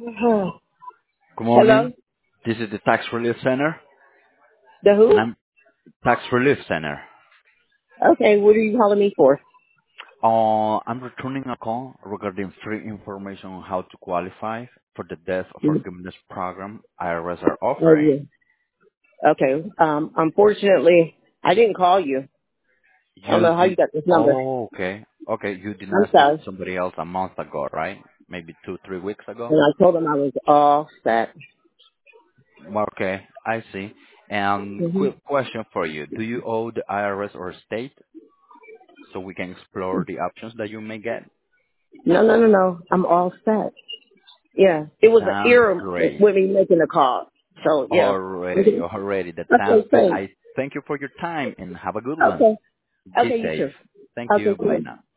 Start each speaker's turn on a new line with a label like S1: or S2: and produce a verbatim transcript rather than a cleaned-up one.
S1: Uh-huh.
S2: Good
S1: Hello?
S2: morning. This is the Tax Relief Center,
S1: The
S2: and
S1: who?
S2: I'm Tax Relief Center.
S1: Okay, what are you calling me for?
S2: Uh, I'm returning a call regarding free information on how to qualify for the death
S1: Mhm.
S2: forgiveness program I R S are
S1: Oh,
S2: offering.
S1: yeah. Okay. Um, unfortunately, I didn't call you. I don't
S2: You
S1: know how you
S2: did.
S1: got this number.
S2: Oh, okay. Okay, you did
S1: I'm
S2: not speak
S1: sorry.
S2: to somebody else a month ago, right? Maybe two, three weeks ago.
S1: And I told him I was all set.
S2: Okay, I see. And
S1: hmm
S2: quick question for you: Do you owe the I R S or state so we can explore the options that you may get?
S1: No, no, no, no. I'm all set. Yeah. It was an
S2: Sounds
S1: error
S2: great.
S1: with me making the call. So, yeah.
S2: Already,
S1: Mhm.
S2: already. That sounds
S1: Okay,
S2: good.
S1: thanks.
S2: I thank you for your time and have a good one.
S1: Okay.
S2: Be
S1: Okay, you
S2: safe.
S1: too.
S2: Thank
S1: Okay,
S2: you. Bye
S1: cool.
S2: now.